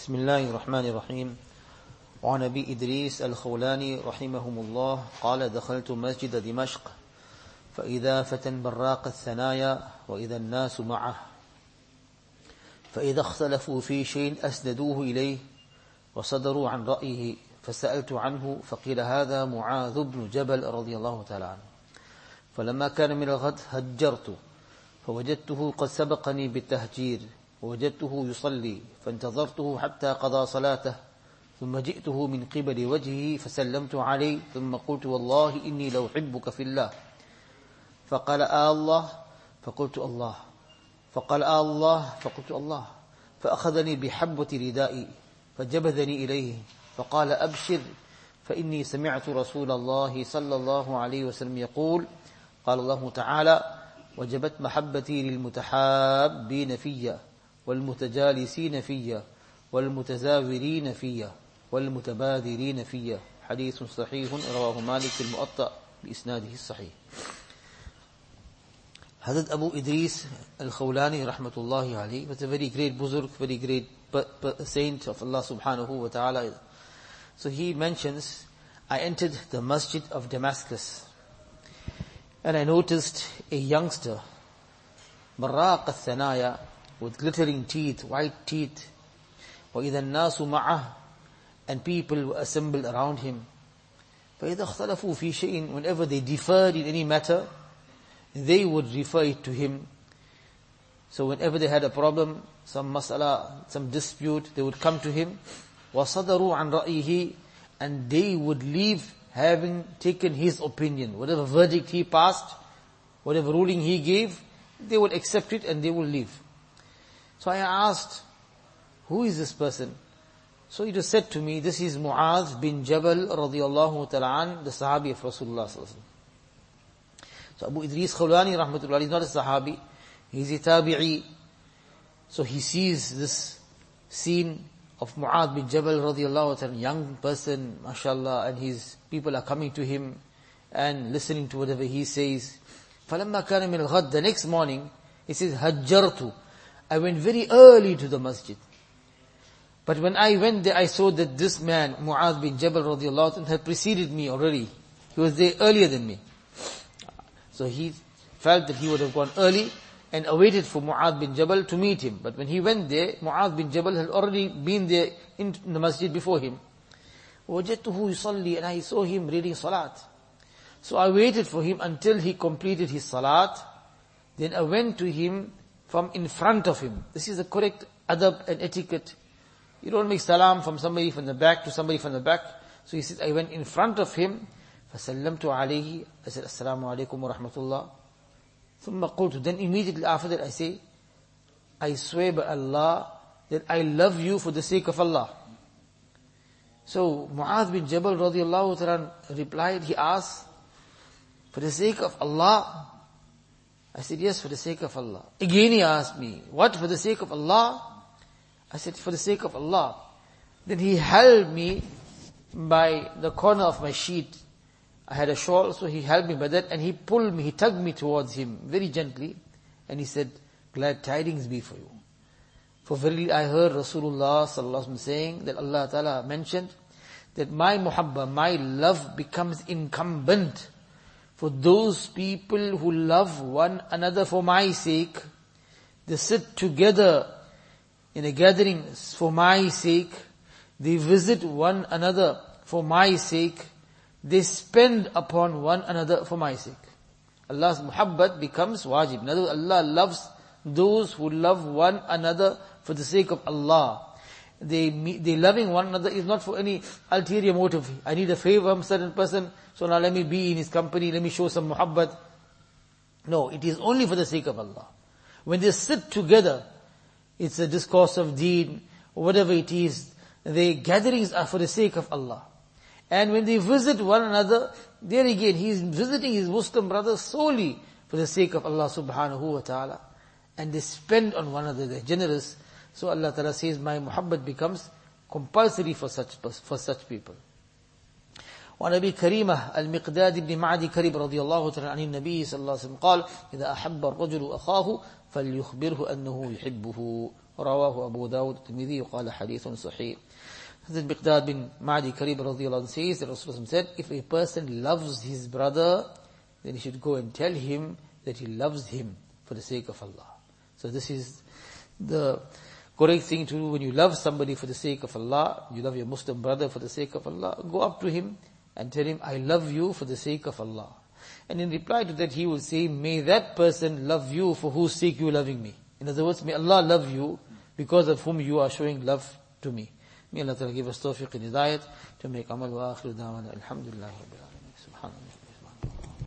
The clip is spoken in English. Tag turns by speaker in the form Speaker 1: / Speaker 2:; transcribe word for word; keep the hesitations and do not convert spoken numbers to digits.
Speaker 1: بسم الله الرحمن الرحيم. وعن أبي إدريس الخولاني رحمهم الله قال: دخلت مسجد دمشق فإذا فتى براق الثنايا وإذا الناس معه، فإذا اختلفوا في شيء أسندوه إليه وصدروا عن رأيه، فسألت عنه فقيل: هذا معاذ بن جبل رضي الله تعالى عنه. فلما كان من الغد هجرت فوجدته قد سبقني بالتهجير، ووجدته يصلي فانتظرته حتى قضى صلاته، ثم جئته من قبل وجهه فسلمت عليه، ثم قلت: والله إني لو أحبك في الله. فقال: آه الله؟ فقلت: الله. فقال: آه الله؟ فقلت: الله. فأخذني بحبة ردائي فجبذني إليه فقال: أبشر، فإني سمعت رسول الله صلى الله عليه وسلم يقول: قال الله تعالى: وجبت محبتي للمتحابين فيا والمتجالسين فيا والمتزاورين فيا والمتبادرين فيا. حديث صحيح رواه مالك في المؤطأ بإسناده الصحيح. Hazrat Abu Idris al-Khawlani rahmatullahi alayhi was a very great buzurg, very great saint of Allah subhanahu wa ta'ala. So he mentions, I entered the masjid of Damascus and I noticed a youngster, Marraq al-Thanaya, with glittering teeth, white teeth, وَإِذَا النَّاسُ مَعَهُ, and people were assembled around him. فَإِذَا اخْتَلَفُوا فِي شَيْءٍ, whenever they differed in any matter, they would refer it to him. So whenever they had a problem, some mas'ala, some dispute, they would come to him. وَصَدَرُوا عَنْ رَأْيِهِ, and they would leave having taken his opinion. Whatever verdict he passed, whatever ruling he gave, they would accept it and they would leave. So I asked, who is this person? So it was said to me, this is Mu'adh bin Jabal radiyallahu ta'ala an, the Sahabi of Rasulullah sallallahu alaihi wasallam. So Abu Idris Khawlani rahmatullah is not a Sahabi, he is a Tabi'i. So he sees this scene of Mu'adh bin Jabal radiyallahu ta'ala, young person, mashallah, and his people are coming to him and listening to whatever he says. فَلَمَّا كَانَ مِنَ الْغَدْ, the next morning, he says, هَجَّرْتُ, I went very early to the masjid. But when I went there, I saw that this man, Mu'adh bin Jabal radiallahu anhu, had preceded me already. He was there earlier than me. So he felt that he would have gone early and awaited for Mu'adh bin Jabal to meet him. But when he went there, Mu'adh bin Jabal had already been there in the masjid before him. وَوَجَدْتُهُ يُصَلِّي, and I saw him reading salat. So I waited for him until he completed his salat. Then I went to him from in front of him. This is the correct adab and etiquette. You don't make salam from somebody from the back to somebody from the back. So he says, I went in front of him. فَسَلَّمْتُ عَلَيْهِ, I said, Assalamu alaikum wa rahmatullah. ثُمَّ قُلْتُ, then immediately after that I say, I swear by Allah that I love you for the sake of Allah. So Mu'adh bin Jabal radiallahu ta'ala replied, he asked, for the sake of Allah? I said, yes, for the sake of Allah. Again he asked me, what, for the sake of Allah? I said, for the sake of Allah. Then he held me by the corner of my sheet. I had a shawl, so he held me by that and he pulled me, he tugged me towards him very gently. And he said, glad tidings be for you. For verily I heard Rasulullah sallallahu alaihi wasallam saying that Allah Ta'ala mentioned that my muhabba, my love becomes incumbent for those people who love one another for my sake. They sit together in a gathering for my sake. They visit one another for my sake. They spend upon one another for my sake. Allah's muhabbat becomes wajib. In other words, Allah loves those who love one another for the sake of Allah. They, they loving one another is not for any ulterior motive. I need a favor from a certain person, so now let me be in his company, let me show some muhabbat. No, it is only for the sake of Allah. When they sit together, it's a discourse of deen, or whatever it is, the gatherings are for the sake of Allah. And when they visit one another, there again, he is visiting his Muslim brothers solely for the sake of Allah subhanahu wa ta'ala. And they spend on one another, they're generous. So Allah Ta'ala says, my muhabbat becomes compulsory for such for such people. وعن أبي كريمة المقداد بن معدي كرب رضي الله تعالى عن النبي صلى الله عليه وسلم قال: إذا أحب الرجل أخاه فليخبره أنه يحبه رواه أبو داود الترمذي وقال حديث صحيح. Hazrat Miqdad bin Ma'di Karib radiyallahu anhu says that Rasulullah said, if a person loves his brother, then he should go and tell him that he loves him for the sake of Allah. So this is the correct thing to do. When you love somebody for the sake of Allah, you love your Muslim brother for the sake of Allah, go up to him and tell him, I love you for the sake of Allah. And in reply to that, he will say, may that person love you for whose sake you are loving me. In other words, may Allah love you because of whom you are showing love to me. May Allah Ta'ala give us tawfiq and hidayat to make amal wa akhiru da'wana. Alhamdulillah. Subhanallah.